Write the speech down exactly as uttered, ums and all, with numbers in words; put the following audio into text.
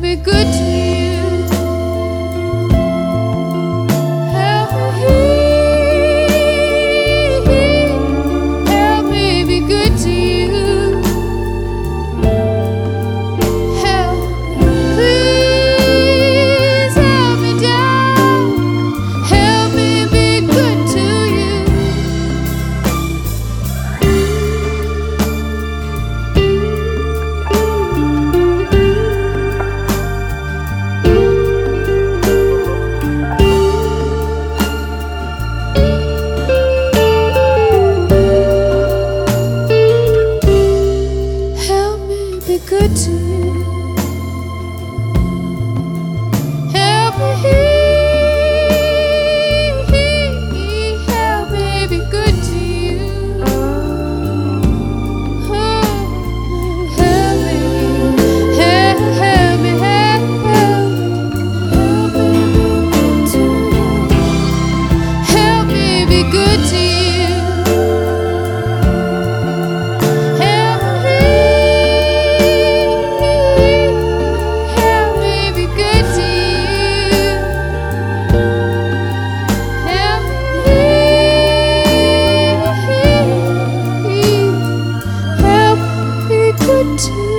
be good to you. Help me, help me be good to you. Help, please help me down. Help me be good to you. Be good to you. Help me, help me be good to you. Oh, help me, help, help me, help, help, help me be good to you. Help me be good to you. Good to